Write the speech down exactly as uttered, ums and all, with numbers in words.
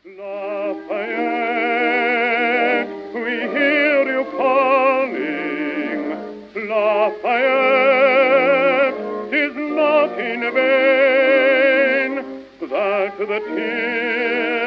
Lafayette, we hear you calling. Lafayette, 'tis not in vain that the tears